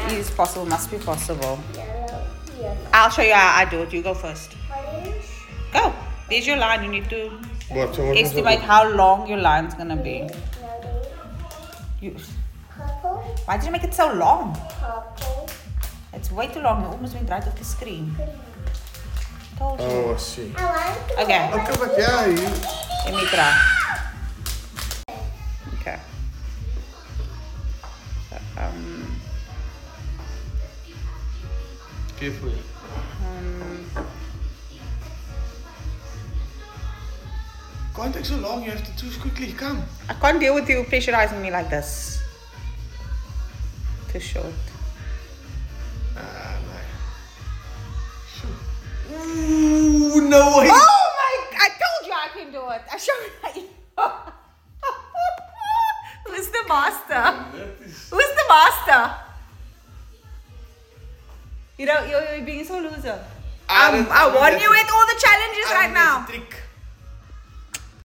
It is possible, must be possible. Yellow, yellow. I'll show you how I do it. You go first. Orange, Go. There's your line. You need to What? So what was estimate it? how long your line's gonna be. yellow, You, purple, why did you make it so long? purple, It's way too long. You almost went right off the screen. Told you. Oh, I see. I want to Okay. Okay, but yeah, you. Let me try. Okay. Careful. Can't take so long. You have to choose quickly. Come. I can't deal with you pressurizing me like this. Too short. Ah, nee. Ooh, no way. Oh my! I told you I can do it. I showed you. Who's the master? Who's the master? You know, you're being so loser. I warn you with all the challenges